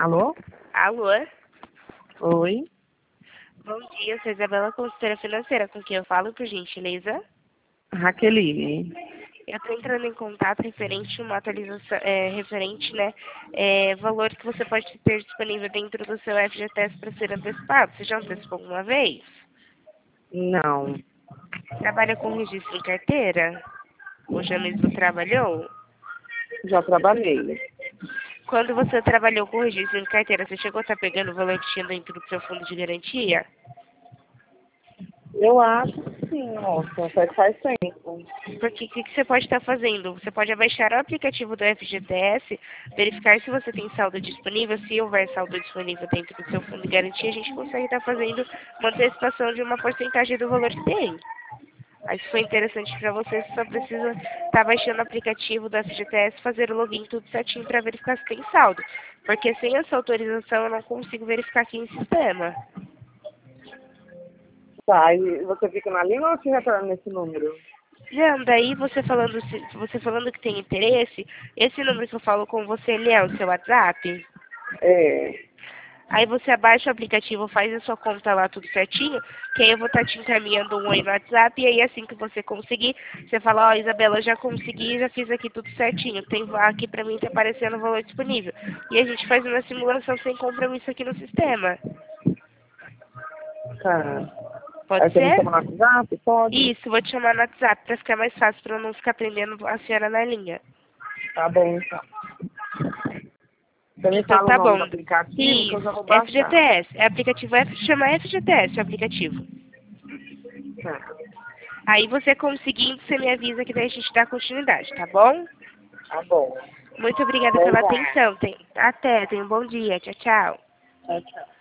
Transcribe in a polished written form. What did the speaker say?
Alô? Alô? Oi? Bom dia, sou Isabela, consultora financeira, com quem eu falo, por gentileza. Raqueline. Eu estou entrando em contato referente a uma atualização, valor que você pode ter disponível dentro do seu FGTS para ser antecipado. Você já antecipou alguma vez? Não, Trabalha com registro em carteira? Ou já mesmo trabalhou? já trabalhei. Quando você trabalhou com registro em carteira, você chegou a estar pegando o valor que tinha dentro do seu fundo de garantia? Eu acho que sim, nossa, faz tempo. Porque o que você pode estar fazendo? Você pode abaixar o aplicativo do FGTS, verificar se você tem saldo disponível. Se houver saldo disponível dentro do seu fundo de garantia, a gente consegue estar fazendo uma antecipação de uma porcentagem do valor que tem. Aí, se for interessante para você, você só precisa estar baixando o aplicativo do FGTS, fazer o login tudo certinho para verificar se tem saldo. Porque sem essa autorização eu não consigo verificar aqui em sistema. Tá, e você fica na linha ou te retorna nesse número? Não, daí você falando que tem interesse, esse número que eu falo com você, ele é o seu WhatsApp? É, Aí você abaixa o aplicativo, faz a sua conta lá tudo certinho, que aí eu vou estar te encaminhando um oi no WhatsApp, e aí assim que você conseguir, você fala, ó, Isabela, eu já consegui, já fiz aqui tudo certinho, tem aqui pra mim tá aparecendo o valor disponível. E a gente faz uma simulação sem compromisso aqui no sistema. tá. Pode Aí você me ser? chama no WhatsApp? Pode? Isso, vou te chamar no WhatsApp pra ficar mais fácil, pra eu não ficar prendendo a senhora na linha. Tá bom, então. Você me Então fala o tá nome bom. do aplicativo que eu já Isso, vou baixar. FGTS. É aplicativo chama FGTS, o aplicativo. Tá, Aí você conseguindo, você me avisa que daí a gente dá continuidade, tá bom? tá bom. Muito obrigada Até pela já. atenção. Até, tenha um bom dia. Tchau, tchau. Tchau, tchau.